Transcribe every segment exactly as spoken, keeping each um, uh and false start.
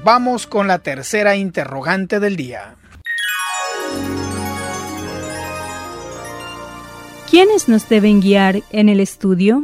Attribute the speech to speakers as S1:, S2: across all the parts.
S1: vamos con la tercera interrogante del día.
S2: ¿Quiénes nos deben guiar en el estudio?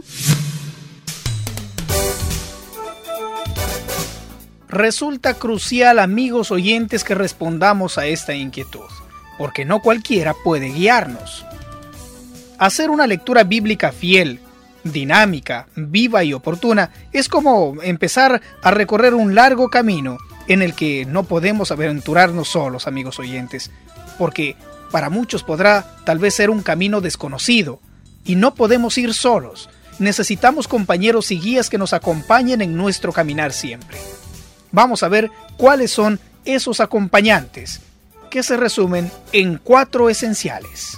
S1: Resulta crucial, amigos oyentes, que respondamos a esta inquietud, porque no cualquiera puede guiarnos. Hacer una lectura bíblica fiel, dinámica, viva y oportuna es como empezar a recorrer un largo camino en el que no podemos aventurarnos solos, amigos oyentes, porque para muchos podrá tal vez ser un camino desconocido y no podemos ir solos. Necesitamos compañeros y guías que nos acompañen en nuestro caminar siempre. Vamos a ver cuáles son esos acompañantes, que se resumen en cuatro esenciales.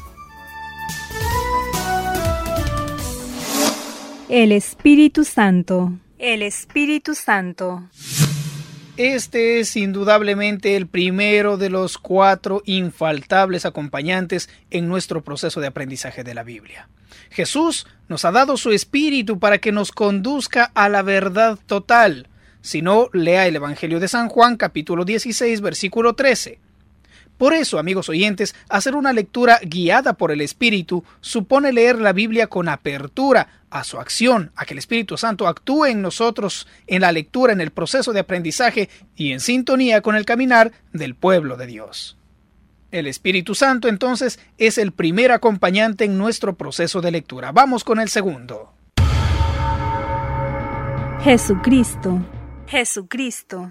S2: El Espíritu Santo. El Espíritu Santo.
S1: Este es indudablemente el primero de los cuatro infaltables acompañantes en nuestro proceso de aprendizaje de la Biblia. Jesús nos ha dado su Espíritu para que nos conduzca a la verdad total. Si no, lea el Evangelio de San Juan, capítulo dieciséis, versículo trece. Por eso, amigos oyentes, hacer una lectura guiada por el Espíritu supone leer la Biblia con apertura a su acción, a que el Espíritu Santo actúe en nosotros en la lectura, en el proceso de aprendizaje y en sintonía con el caminar del pueblo de Dios. El Espíritu Santo, entonces, es el primer acompañante en nuestro proceso de lectura. Vamos con el segundo.
S2: Jesucristo. Jesucristo.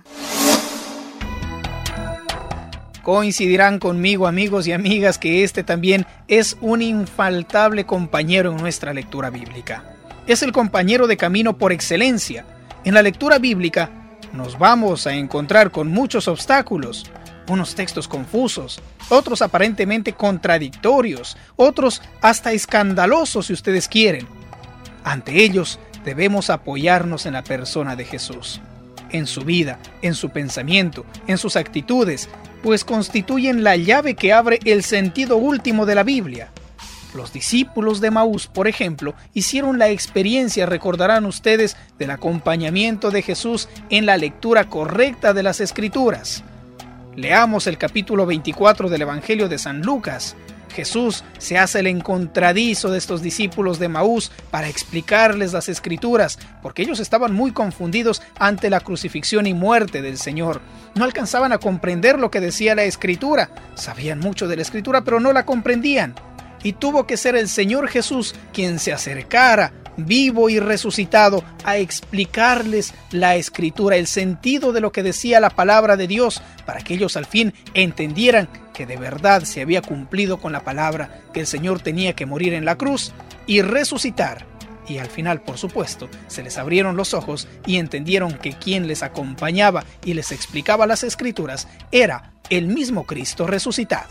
S1: Coincidirán conmigo, amigos y amigas, que este también es un infaltable compañero en nuestra lectura bíblica. Es el compañero de camino por excelencia. En la lectura bíblica nos vamos a encontrar con muchos obstáculos, unos textos confusos, otros aparentemente contradictorios, otros hasta escandalosos si ustedes quieren. Ante ellos debemos apoyarnos en la persona de Jesús, en su vida, en su pensamiento, en sus actitudes, pues constituyen la llave que abre el sentido último de la Biblia. Los discípulos de Emaús, por ejemplo, hicieron la experiencia, recordarán ustedes, del acompañamiento de Jesús en la lectura correcta de las Escrituras. Leamos el capítulo veinticuatro del Evangelio de San Lucas. Jesús se hace el encontradizo de estos discípulos de Emaús para explicarles las Escrituras, porque ellos estaban muy confundidos ante la crucifixión y muerte del Señor. No alcanzaban a comprender lo que decía la Escritura. Sabían mucho de la Escritura, pero no la comprendían. Y tuvo que ser el Señor Jesús quien se acercara, vivo y resucitado, a explicarles la Escritura, el sentido de lo que decía la palabra de Dios, para que ellos al fin entendieran que de verdad se había cumplido con la palabra, que el Señor tenía que morir en la cruz y resucitar. Y al final, por supuesto, se les abrieron los ojos y entendieron que quien les acompañaba y les explicaba las Escrituras era el mismo Cristo resucitado.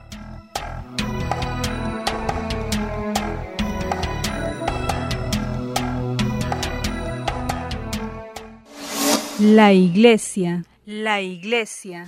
S2: La Iglesia. La Iglesia.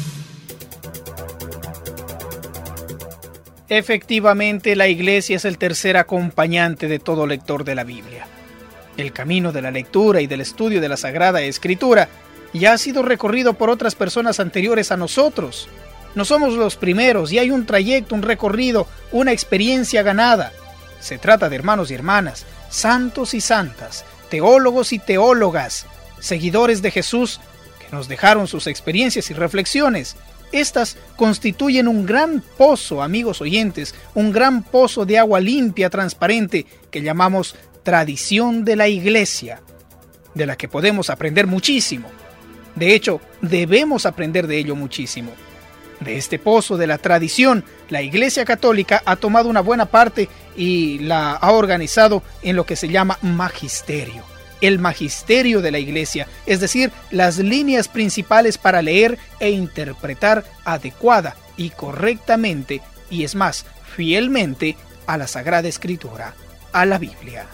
S1: Efectivamente, la Iglesia es el tercer acompañante de todo lector de la Biblia. El camino de la lectura y del estudio de la Sagrada Escritura ya ha sido recorrido por otras personas anteriores a nosotros. No somos los primeros y hay un trayecto, un recorrido, una experiencia ganada. Se trata de hermanos y hermanas, santos y santas, teólogos y teólogas, seguidores de Jesús, que nos dejaron sus experiencias y reflexiones. Estas constituyen un gran pozo, amigos oyentes, un gran pozo de agua limpia, transparente, que llamamos tradición de la Iglesia, de la que podemos aprender muchísimo. De hecho, debemos aprender de ello muchísimo. De este pozo de la tradición, la Iglesia Católica ha tomado una buena parte y la ha organizado en lo que se llama magisterio. El magisterio de la Iglesia, es decir, las líneas principales para leer e interpretar adecuada y correctamente, y es más, fielmente, a la Sagrada Escritura, a la Biblia.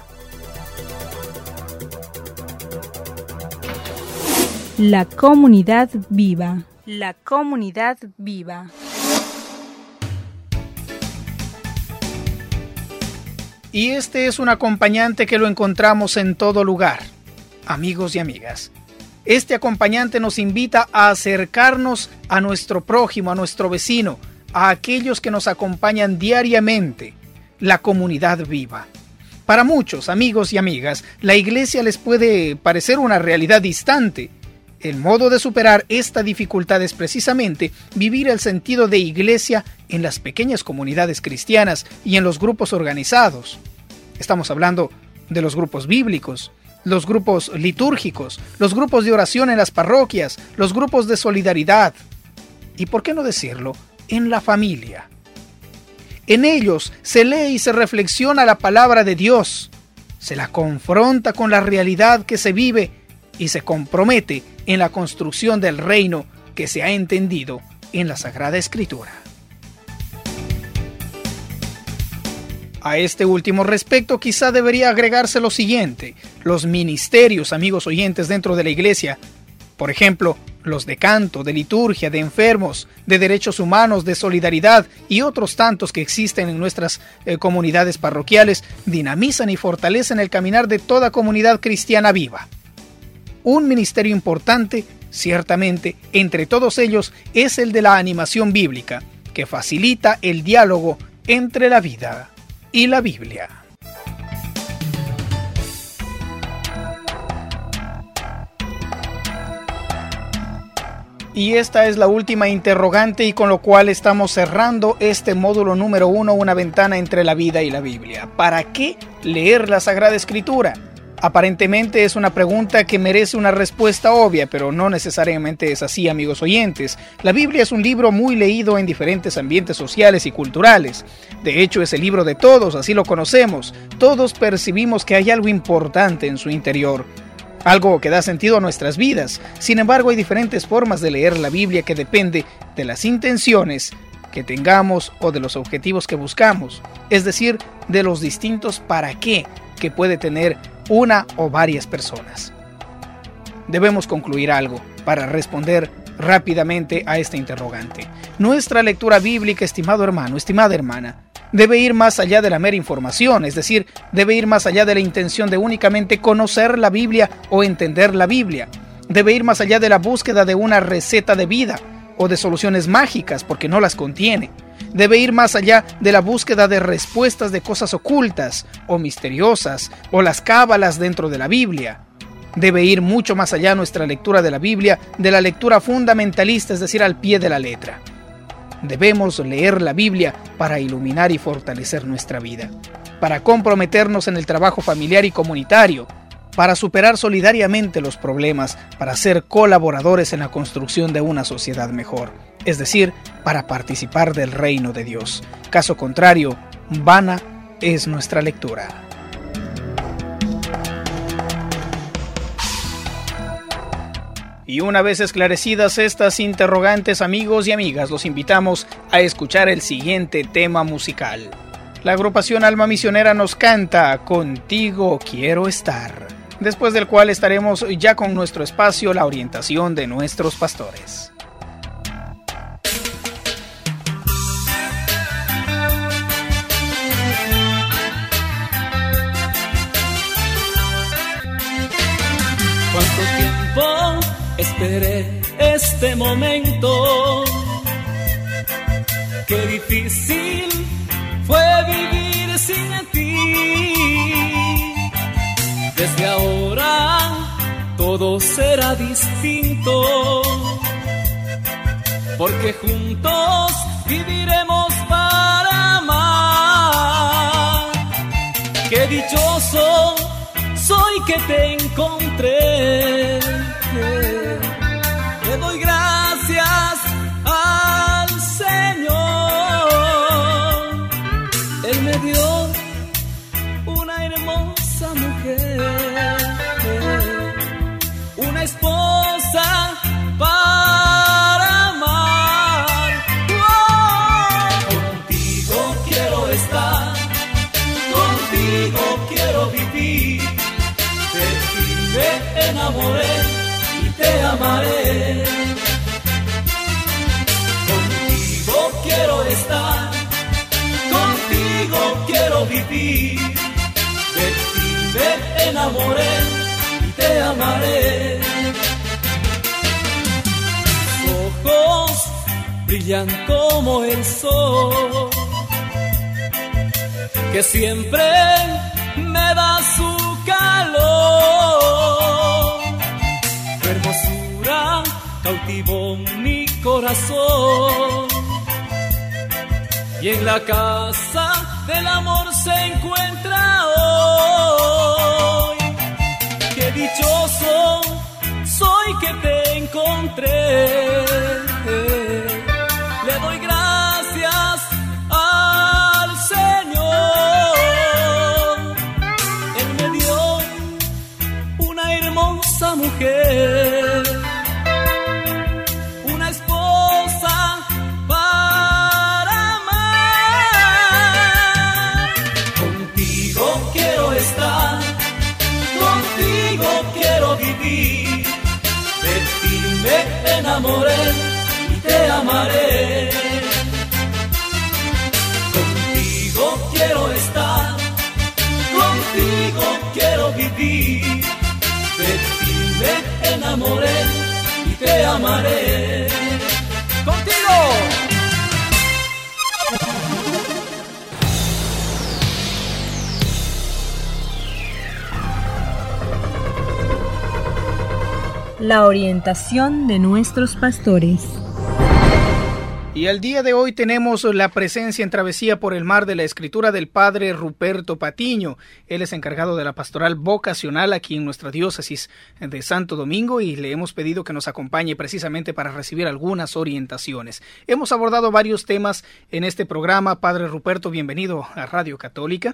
S2: La comunidad viva. La comunidad viva.
S1: Y este es un acompañante que lo encontramos en todo lugar. Amigos y amigas, Este acompañante nos invita a acercarnos a nuestro prójimo, a nuestro vecino, a aquellos que nos acompañan diariamente, la comunidad viva. Para muchos amigos y amigas, la iglesia les puede parecer una realidad distante. El modo de superar esta dificultad es precisamente vivir el sentido de iglesia en las pequeñas comunidades cristianas y en los grupos organizados. Estamos hablando de los grupos bíblicos, los grupos litúrgicos, los grupos de oración en las parroquias, los grupos de solidaridad y, ¿por qué no decirlo?, en la familia. En ellos se lee y se reflexiona la palabra de Dios, se la confronta con la realidad que se vive y se compromete en la construcción del reino que se ha entendido en la Sagrada Escritura. A este último respecto, quizá debería agregarse lo siguiente: los ministerios, amigos oyentes, dentro de la iglesia, por ejemplo, los de canto, de liturgia, de enfermos, de derechos humanos, de solidaridad y otros tantos que existen en nuestras eh, comunidades parroquiales, dinamizan y fortalecen el caminar de toda comunidad cristiana viva. Un ministerio importante, ciertamente, entre todos ellos, es el de la animación bíblica, que facilita el diálogo entre la vida y la Biblia. Y esta es la última interrogante y con lo cual estamos cerrando este módulo número uno, una ventana entre la vida y la Biblia. ¿Para qué leer la Sagrada Escritura? Aparentemente es una pregunta que merece una respuesta obvia, pero no necesariamente es así, amigos oyentes. La Biblia es un libro muy leído en diferentes ambientes sociales y culturales. De hecho, es el libro de todos, así lo conocemos. Todos percibimos que hay algo importante en su interior, algo que da sentido a nuestras vidas. Sin embargo, hay diferentes formas de leer la Biblia que depende de las intenciones que tengamos o de los objetivos que buscamos, es decir, de los distintos para qué que puede tener una o varias personas. Debemos concluir algo para responder rápidamente a esta interrogante. Nuestra lectura bíblica, estimado hermano, estimada hermana, debe ir más allá de la mera información, es decir, debe ir más allá de la intención de únicamente conocer la Biblia o entender la Biblia. Debe ir más allá de la búsqueda de una receta de vida o de soluciones mágicas, porque no las contiene. Debe ir más allá de la búsqueda de respuestas de cosas ocultas o misteriosas o las cábalas dentro de la Biblia. Debe ir mucho más allá nuestra lectura de la Biblia de la lectura fundamentalista, es decir, al pie de la letra. Debemos leer la Biblia para iluminar y fortalecer nuestra vida, para comprometernos en el trabajo familiar y comunitario, para superar solidariamente los problemas, para ser colaboradores en la construcción de una sociedad mejor, es decir, para participar del reino de Dios. Caso contrario, vana es nuestra lectura. Y una vez esclarecidas estas interrogantes, amigos y amigas, los invitamos a escuchar el siguiente tema musical. La agrupación Alma Misionera nos canta Contigo quiero estar, después del cual estaremos ya con nuestro espacio, la orientación de nuestros pastores.
S3: ¿Cuánto tiempo esperé este momento? Qué difícil fue vivir sin ti. Desde ahora todo será distinto, porque juntos viviremos para amar. Qué dichoso soy que te encontré. Le doy gracias al Señor. Él me dio una hermosa mujer, una esposa para amar. Oh, contigo quiero estar, contigo quiero vivir. De ti me enamoré y te amaré. Contigo quiero estar, contigo quiero vivir. De ti me enamoré y te amaré. brillan como el sol, que siempre me da su calor. Tu hermosura cautivó mi corazón, y en la casa del amor se encuentra hoy. Qué dichoso soy que te encontré. Le doy gracias al Señor. Él me dio una hermosa mujer, una esposa para amar. Contigo quiero estar, contigo quiero vivir. De ti me enamoré y te amaré. Contigo quiero estar, contigo quiero vivir. De ti me enamoré y te amaré. ¡Contigo!
S2: La orientación de nuestros pastores.
S1: Y el día de hoy tenemos la presencia en Travesía por el Mar de la Escritura del Padre Ruperto Patiño. Él es encargado de la pastoral vocacional aquí en nuestra diócesis de Santo Domingo y le hemos pedido que nos acompañe precisamente para recibir algunas orientaciones. Hemos abordado varios temas en este programa. Padre Ruperto, bienvenido a Radio Católica.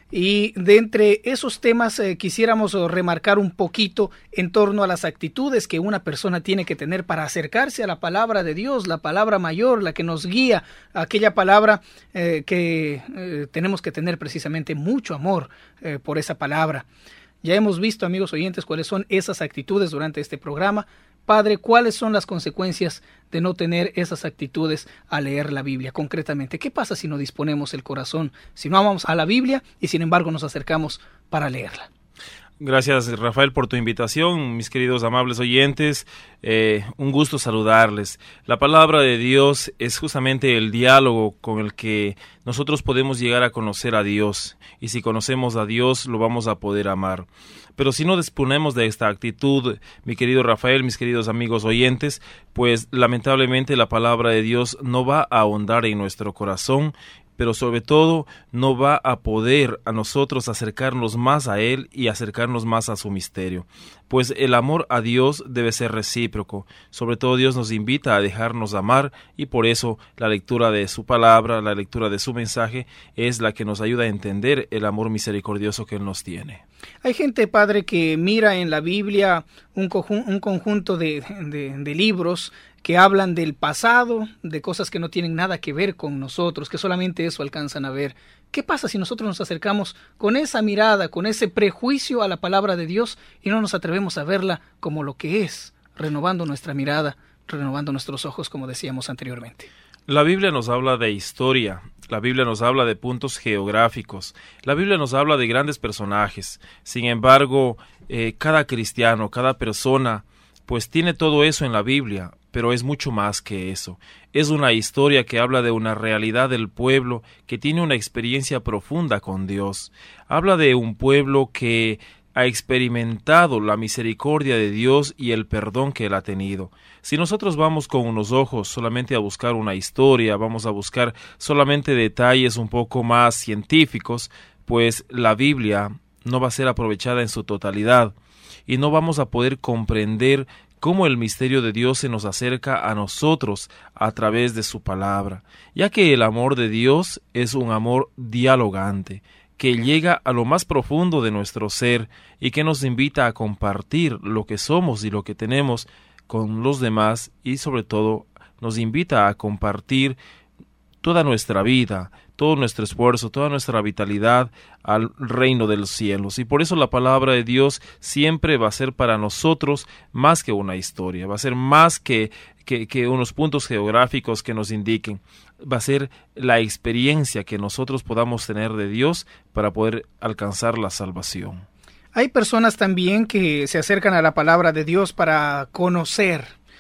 S1: Y de entre esos temas eh, quisiéramos remarcar un poquito en torno a las actitudes que una persona tiene que tener para acercarse a la palabra de Dios, la palabra mayor, la que nos guía, aquella palabra eh, que eh, tenemos que tener precisamente mucho amor eh, por esa palabra. Ya hemos visto, amigos oyentes, cuáles son esas actitudes durante este programa. Padre, ¿cuáles son las consecuencias de no tener esas actitudes al leer la Biblia concretamente? ¿Qué pasa si no disponemos el corazón, si no vamos a la Biblia y sin embargo nos acercamos para leerla?
S4: Gracias, Rafael, por tu invitación, mis queridos amables oyentes. Eh, un gusto saludarles. La palabra de Dios es justamente el diálogo con el que nosotros podemos llegar a conocer a Dios. Y si conocemos a Dios, lo vamos a poder amar. Pero si no disponemos de esta actitud, mi querido Rafael, mis queridos amigos oyentes, pues lamentablemente la palabra de Dios no va a ahondar en nuestro corazón, pero sobre todo no va a poder a nosotros acercarnos más a Él y acercarnos más a su misterio. Pues el amor a Dios debe ser recíproco. Sobre todo Dios nos invita a dejarnos amar y por eso la lectura de su palabra, la lectura de su mensaje es la que nos ayuda a entender el amor misericordioso que Él nos tiene.
S1: Hay gente, Padre, que mira en la Biblia un, conjun- un conjunto de, de, de libros que hablan del pasado, de cosas que no tienen nada que ver con nosotros, que solamente eso alcanzan a ver. ¿Qué pasa si nosotros nos acercamos con esa mirada, con ese prejuicio a la palabra de Dios y no nos atrevemos a verla como lo que es, renovando nuestra mirada, renovando nuestros ojos, como decíamos anteriormente?
S4: La Biblia nos habla de historia, la Biblia nos habla de puntos geográficos, la Biblia nos habla de grandes personajes. Sin embargo, eh, cada cristiano, cada persona, pues tiene todo eso en la Biblia, pero es mucho más que eso. Es una historia que habla de una realidad del pueblo que tiene una experiencia profunda con Dios. Habla de un pueblo que ha experimentado la misericordia de Dios y el perdón que Él ha tenido. Si nosotros vamos con unos ojos solamente a buscar una historia, vamos a buscar solamente detalles un poco más científicos, pues la Biblia no va a ser aprovechada en su totalidad y no vamos a poder comprender cómo el misterio de Dios se nos acerca a nosotros a través de su palabra, ya que el amor de Dios es un amor dialogante, que llega a lo más profundo de nuestro ser y que nos invita a compartir lo que somos y lo que tenemos con los demás y sobre todo nos invita a compartir toda nuestra vida, todo nuestro esfuerzo, toda nuestra vitalidad al reino de los cielos. Y por eso la palabra de Dios siempre va a ser para nosotros más que una historia, va a ser más que, que, que unos puntos geográficos que nos indiquen, va a ser la experiencia que nosotros podamos tener de Dios para poder alcanzar la salvación.
S1: Hay personas también que se acercan a la palabra de Dios para conocer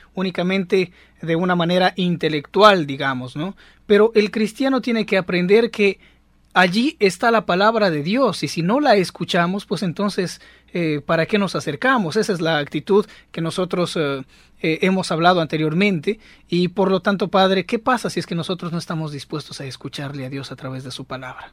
S1: únicamente de una manera intelectual, digamos, ¿no? Pero el cristiano tiene que aprender que allí está la palabra de Dios, y si no la escuchamos, pues entonces, eh, ¿para qué nos acercamos? Esa es la actitud que nosotros eh, eh, hemos hablado anteriormente, y por lo tanto, Padre, ¿qué pasa si es que nosotros no estamos dispuestos a escucharle a Dios a través de su palabra?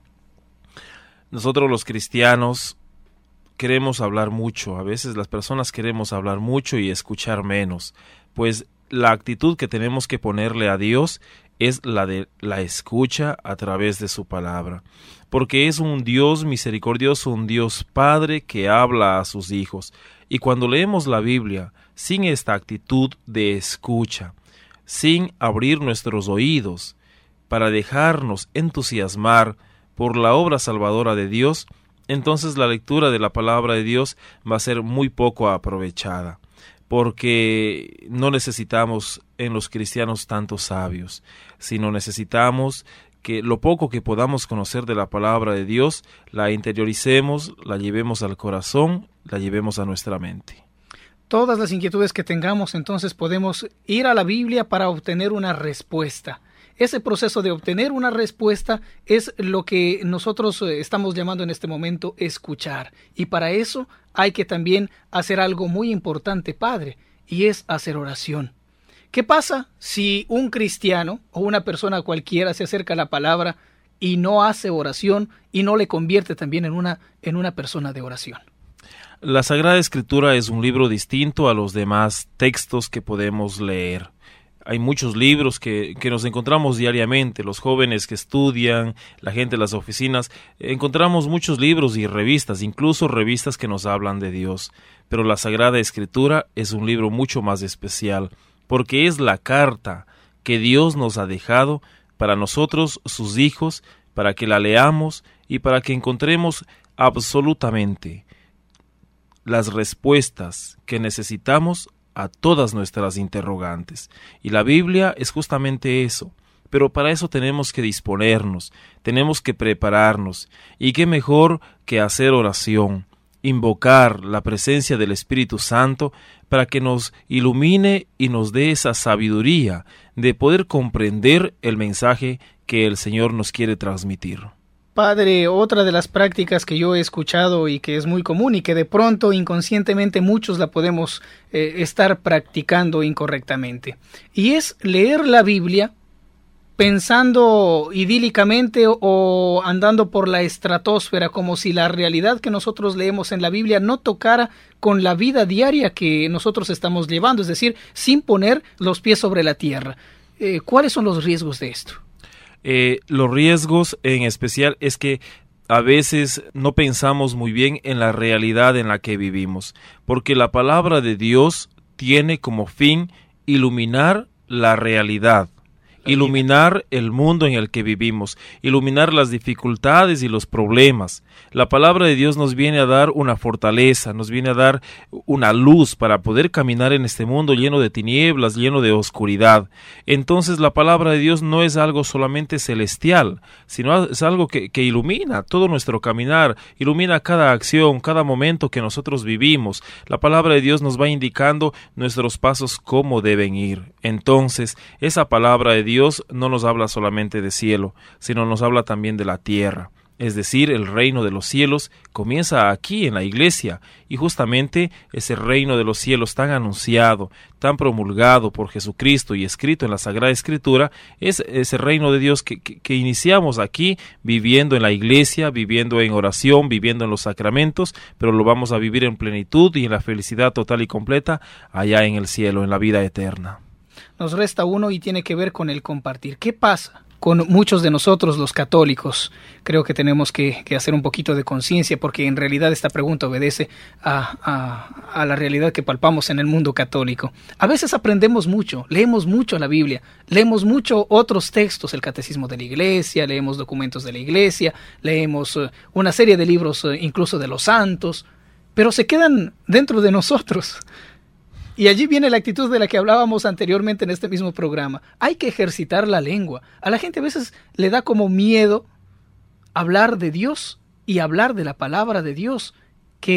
S4: Nosotros los cristianos queremos hablar mucho, a veces las personas queremos hablar mucho y escuchar menos, pues la actitud que tenemos que ponerle a Dios es la de la escucha a través de su palabra, porque es un Dios misericordioso, un Dios Padre que habla a sus hijos, y cuando leemos la Biblia sin esta actitud de escucha, sin abrir nuestros oídos para dejarnos entusiasmar por la obra salvadora de Dios, entonces la lectura de la palabra de Dios va a ser muy poco aprovechada, porque no necesitamos en los cristianos tantos sabios, sino necesitamos que lo poco que podamos conocer de la palabra de Dios, la interioricemos, la llevemos al corazón, la llevemos a nuestra mente.
S1: Todas las inquietudes que tengamos, entonces podemos ir a la Biblia para obtener una respuesta. Ese proceso de obtener una respuesta es lo que nosotros estamos llamando en este momento escuchar. Y para eso hay que también hacer algo muy importante, Padre, y es hacer oración. ¿Qué pasa si un cristiano o una persona cualquiera se acerca a la palabra y no hace oración y no le convierte también en una, en una persona de oración?
S4: La Sagrada Escritura es un libro distinto a los demás textos que podemos leer. Hay muchos libros que, que nos encontramos diariamente, los jóvenes que estudian, la gente en las oficinas, encontramos muchos libros y revistas, incluso revistas que nos hablan de Dios. Pero la Sagrada Escritura es un libro mucho más especial, porque es la carta que Dios nos ha dejado para nosotros, sus hijos, para que la leamos y para que encontremos absolutamente las respuestas que necesitamos a todas nuestras interrogantes. Y la Biblia es justamente eso. Pero para eso tenemos que disponernos, tenemos que prepararnos. Y qué mejor que hacer oración, invocar la presencia del Espíritu Santo para que nos ilumine y nos dé esa sabiduría de poder comprender el mensaje que el Señor nos quiere transmitir.
S1: Padre, otra de las prácticas que yo he escuchado y que es muy común y que de pronto inconscientemente muchos la podemos eh, estar practicando incorrectamente, y es leer la Biblia pensando idílicamente o, o andando por la estratosfera, como si la realidad que nosotros leemos en la Biblia no tocara con la vida diaria que nosotros estamos llevando, es decir, sin poner los pies sobre la tierra. Eh, ¿Cuáles son los riesgos de esto?
S4: Eh, los riesgos en especial es que a veces no pensamos muy bien en la realidad en la que vivimos, porque la palabra de Dios tiene como fin iluminar la realidad, iluminar el mundo en el que vivimos, iluminar las dificultades y los problemas. La palabra de Dios nos viene a dar una fortaleza, nos viene a dar una luz para poder caminar en este mundo lleno de tinieblas, lleno de oscuridad. Entonces la palabra de Dios no es algo solamente celestial, sino es algo que, que ilumina todo nuestro caminar, ilumina cada acción, cada momento que nosotros vivimos. La palabra de Dios nos va indicando nuestros pasos cómo deben ir. Entonces, esa palabra de Dios Dios no nos habla solamente de cielo, sino nos habla también de la tierra. Es decir, el reino de los cielos comienza aquí en la iglesia, y justamente ese reino de los cielos tan anunciado, tan promulgado por Jesucristo y escrito en la Sagrada Escritura, es ese reino de Dios que, que, que iniciamos aquí viviendo en la iglesia, viviendo en oración, viviendo en los sacramentos, pero lo vamos a vivir en plenitud y en la felicidad total y completa allá en el cielo, en la vida eterna.
S1: Nos resta uno y tiene que ver con el compartir. ¿Qué pasa con muchos de nosotros los católicos? Creo que tenemos que, que hacer un poquito de conciencia, porque en realidad esta pregunta obedece a, a, a la realidad que palpamos en el mundo católico. A veces aprendemos mucho, leemos mucho la Biblia, leemos mucho otros textos, el Catecismo de la Iglesia, leemos documentos de la Iglesia, leemos uh, una serie de libros uh, incluso de los santos, pero se quedan dentro de nosotros. Y allí viene la actitud de la que hablábamos anteriormente en este mismo programa. Hay que ejercitar la lengua. A la gente a veces le da como miedo hablar de Dios y hablar de la palabra de Dios, que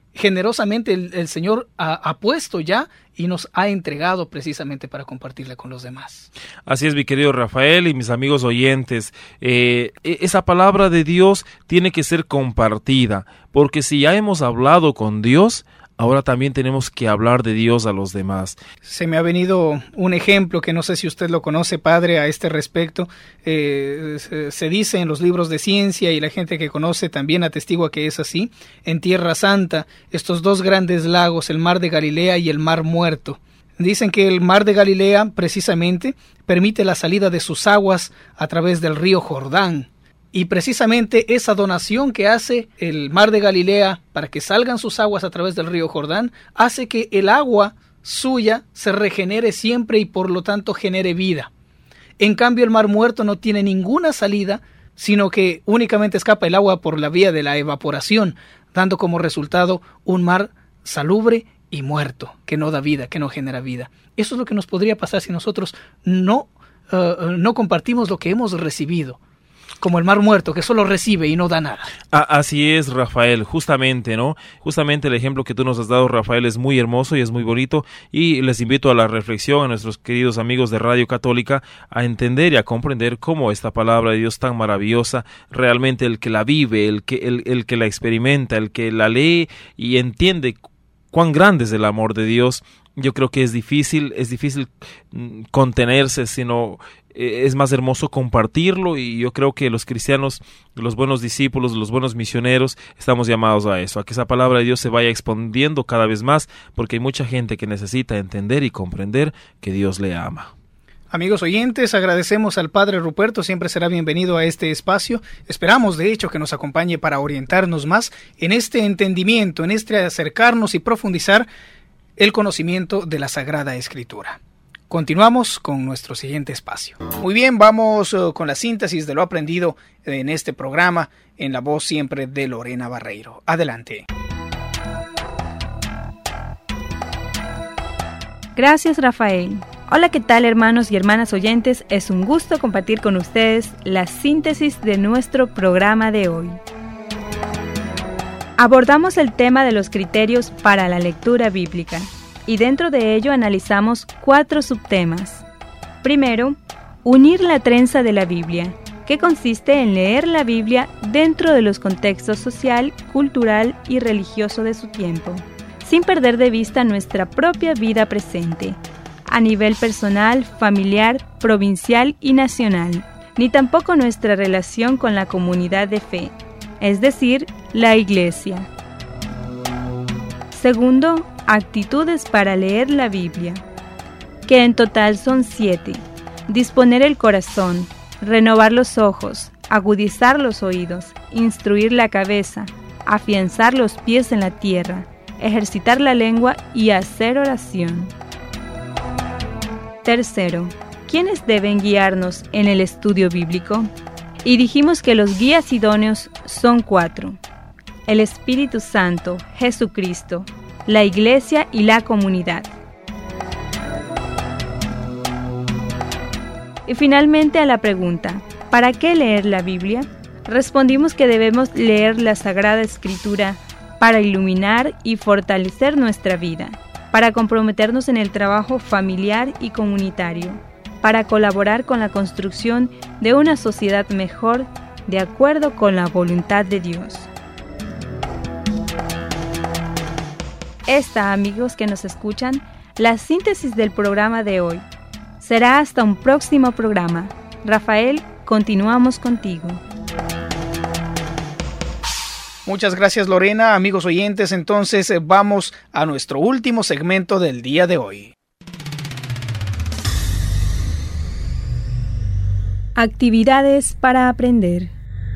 S1: generosamente el, el Señor ha, ha puesto ya y nos ha entregado precisamente para compartirla con los demás.
S4: Así es, mi querido Rafael y mis amigos oyentes. Eh, esa palabra de Dios tiene que ser compartida, porque si ya hemos hablado con Dios, ahora también tenemos que hablar de Dios a los demás.
S1: Se me ha venido un ejemplo que no sé si usted lo conoce, padre, a este respecto. Eh, se, se dice en los libros de ciencia y la gente que conoce también atestigua que es así. En Tierra Santa, estos dos grandes lagos, el Mar de Galilea y el Mar Muerto. Dicen que el Mar de Galilea, precisamente, permite la salida de sus aguas a través del río Jordán. Y precisamente esa donación que hace el Mar de Galilea para que salgan sus aguas a través del río Jordán, hace que el agua suya se regenere siempre y por lo tanto genere vida. En cambio, el Mar Muerto no tiene ninguna salida, sino que únicamente escapa el agua por la vía de la evaporación, dando como resultado un mar salubre y muerto, que no da vida, que no genera vida. Eso es lo que nos podría pasar si nosotros no, uh, no compartimos lo que hemos recibido. Como el Mar Muerto, que solo recibe y no da nada.
S4: Ah, así es, Rafael, justamente, ¿no? Justamente el ejemplo que tú nos has dado, Rafael, es muy hermoso y es muy bonito, y les invito a la reflexión a nuestros queridos amigos de Radio Católica a entender y a comprender cómo esta palabra de Dios tan maravillosa, realmente el que la vive, el que, el, el que la experimenta, el que la lee y entiende cuán grande es el amor de Dios. Yo creo que es difícil, es difícil contenerse, sino eh, es más hermoso compartirlo, y yo creo que los cristianos, los buenos discípulos, los buenos misioneros, estamos llamados a eso, a que esa palabra de Dios se vaya expandiendo cada vez más, porque hay mucha gente que necesita entender y comprender que Dios le ama.
S1: Amigos oyentes, agradecemos al Padre Ruperto, siempre será bienvenido a este espacio. Esperamos, de hecho, que nos acompañe para orientarnos más en este entendimiento, en este acercarnos y profundizar el conocimiento de la Sagrada Escritura. Continuamos con nuestro siguiente espacio. Muy bien, vamos uh, con la síntesis de lo aprendido en este programa, en la voz siempre de Lorena Barreiro. Adelante.
S2: Gracias, Rafael. Hola, ¿qué tal, hermanos y hermanas oyentes? Es un gusto compartir con ustedes la síntesis de nuestro programa de hoy. Abordamos el tema de los criterios para la lectura bíblica y dentro de ello analizamos cuatro subtemas. Primero, unir la trenza de la Biblia, que consiste en leer la Biblia dentro de los contextos social, cultural y religioso de su tiempo, sin perder de vista nuestra propia vida presente, a nivel personal, familiar, provincial y nacional, ni tampoco nuestra relación con la comunidad de fe, es decir, la Iglesia. Segundo, actitudes para leer la Biblia, que en total son siete. Disponer el corazón, renovar los ojos, agudizar los oídos, instruir la cabeza, afianzar los pies en la tierra, ejercitar la lengua y hacer oración. Tercero, ¿quiénes deben guiarnos en el estudio bíblico? Y dijimos que los guías idóneos son cuatro: el Espíritu Santo, Jesucristo, la Iglesia y la comunidad. Y finalmente a la pregunta, ¿para qué leer la Biblia? Respondimos que debemos leer la Sagrada Escritura para iluminar y fortalecer nuestra vida, para comprometernos en el trabajo familiar y comunitario, para colaborar con la construcción de una sociedad mejor de acuerdo con la voluntad de Dios. Esta, amigos que nos escuchan, la síntesis del programa de hoy. Será hasta un próximo programa. Rafael, continuamos contigo.
S1: Muchas gracias, Lorena. Amigos oyentes, entonces vamos a nuestro último segmento del día de hoy.
S2: Actividades para aprender.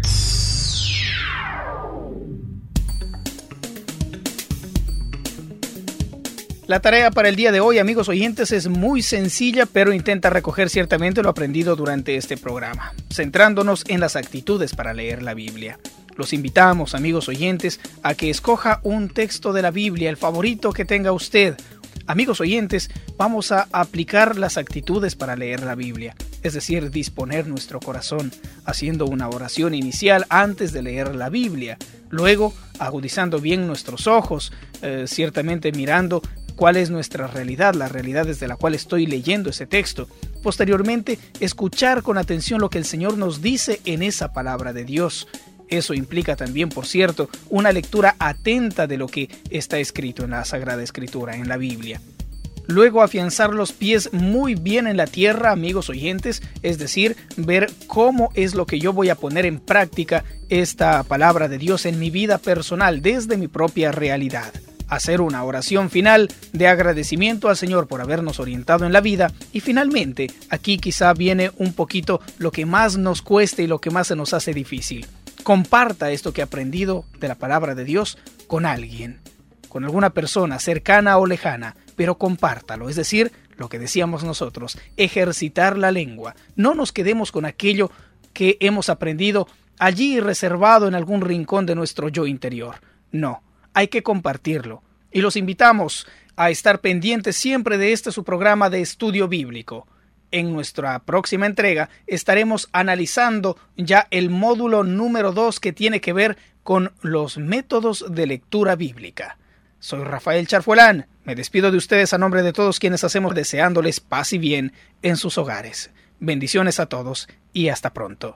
S1: La tarea para el día de hoy, amigos oyentes, es muy sencilla, pero intenta recoger ciertamente lo aprendido durante este programa, centrándonos en las actitudes para leer la Biblia. Los invitamos, amigos oyentes, a que escoja un texto de la Biblia, el favorito que tenga usted. Amigos oyentes, vamos a aplicar las actitudes para leer la Biblia. es decir, disponer nuestro corazón, haciendo una oración inicial antes de leer la Biblia, luego agudizando bien nuestros ojos, eh, ciertamente mirando cuál es nuestra realidad, la realidad desde la cual estoy leyendo ese texto. Posteriormente, escuchar con atención lo que el Señor nos dice en esa palabra de Dios. Eso implica también, por cierto, una lectura atenta de lo que está escrito en la Sagrada Escritura, en la Biblia. Luego, afianzar los pies muy bien en la tierra, amigos oyentes, es decir, ver cómo es lo que yo voy a poner en práctica esta palabra de Dios en mi vida personal, desde mi propia realidad. Hacer una oración final de agradecimiento al Señor por habernos orientado en la vida. Y finalmente, aquí quizá viene un poquito lo que más nos cuesta y lo que más se nos hace difícil. Comparta esto que ha aprendido de la palabra de Dios con alguien, con alguna persona cercana o lejana, pero compártalo, es decir, lo que decíamos nosotros, ejercitar la lengua. No nos quedemos con aquello que hemos aprendido allí reservado en algún rincón de nuestro yo interior. No, hay que compartirlo. Y los invitamos a estar pendientes siempre de este su programa de estudio bíblico. En nuestra próxima entrega estaremos analizando ya el módulo número dos que tiene que ver con los métodos de lectura bíblica. Soy Rafael Charfuelán. Me despido de ustedes a nombre de todos quienes hacemos deseándoles paz y bien en sus hogares. Bendiciones a todos y hasta pronto.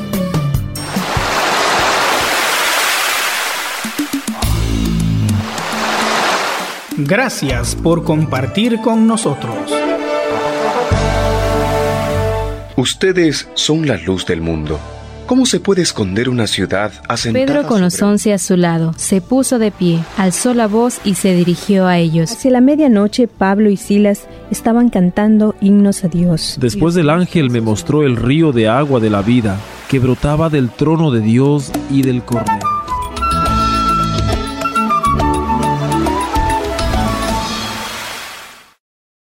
S1: Gracias por compartir con nosotros.
S5: Ustedes son la luz del mundo. ¿Cómo se puede esconder una ciudad asentada
S6: Pedro, con los
S5: sobre...
S6: once a su lado, se puso de pie, alzó la voz y se dirigió a ellos.
S2: Hacia la medianoche, Pablo y Silas estaban cantando himnos a Dios.
S4: Después el ángel me mostró el río de agua de la vida, que brotaba del trono de Dios y del Cordero.